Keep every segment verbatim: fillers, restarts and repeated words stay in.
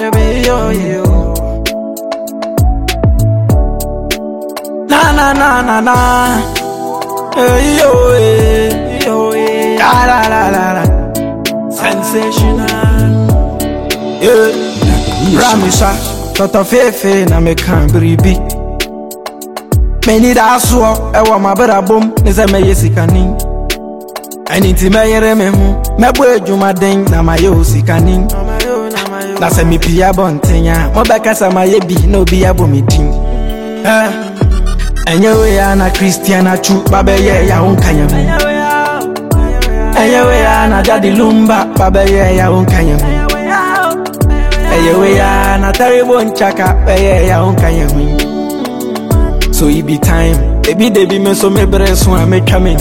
baby, yo, yo. Na na na na na. Hey, yo, hey, yo, hey. La la la la la. Sensational. Yeah. Ramisa, Toto Fefe, na me can bribi. Many da so, e wa ma bra bom, ne se me yesikanin. Anything me yere me hu, me bo adwuma den na ma ye osikanin. Na se mi pia bontenya, mo be kasa ma ye bi na obi abo me din. Eh. Enye we ya na Christiana chu, babe ye ya unkanya hu. Enye we ya na Daddy Lumba, babe ye ya unkanya hu. Enye we ya na Terrible Nchaka, babe ye ya unkanya hu. So it be time, baby they be me so me breast one me coming.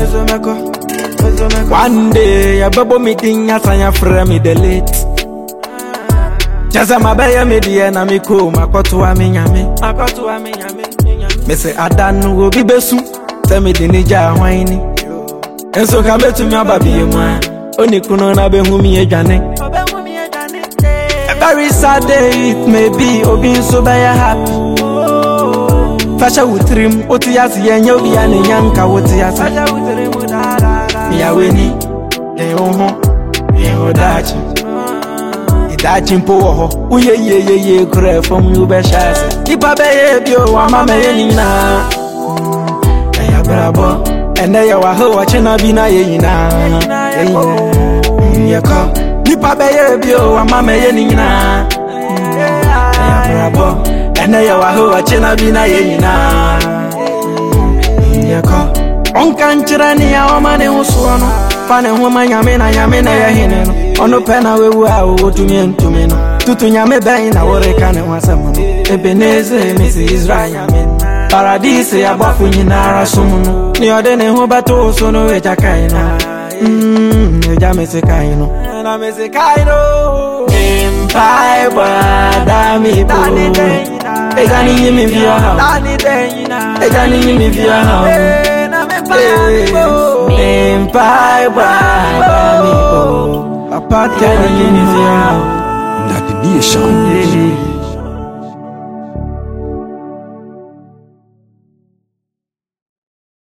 One day ya babo meeting ya sanya frame me the late. Jaza mabaya me die na me ko makoto wa me nyame. Makoto wa me nyame. Me say adanu wo bi besu, say me de nija hwan ni. Enso ka betu me aba bi mu a, oni kuno na be hu me adwane. Obehu me adwane. A very sad day it may be, obi so be happy. Fasha wutrim, oti yasi yenye obi ane nyanka woti yasi. Fasha wutrim udara. Miya weni, le oho, le odachi. Idachi mpo woho, uye ye ye ye kure from you be shasi. Ipa be ye bio, wama me ye nina. Eya brabo, ene ya waho wachena bina ye nina. Ye nina, ye ko. Ipa be ye bio, wama me ye nina. Eya brabo. Ene ya waho wachena bina ye nyina. Yeko onkanchira ni ya omane usuono. Fane huma nyame na nyame na ya hine no. Ono pena wewu a otumi ntumi no. Tutu nyame ben na woreka ne wasemo no. Ebeneze misi Israel nyame. Paradise ya bafu nyina rasumu no. Ni ode ne hu bato so no eja kai no. Mm, eja mese kai no. Na mese kai no. Empire dami bo. Ejani yimi via ha. Ejani yimi via ha. Empire dami bo. Papa tell yimi via ha. That the nation.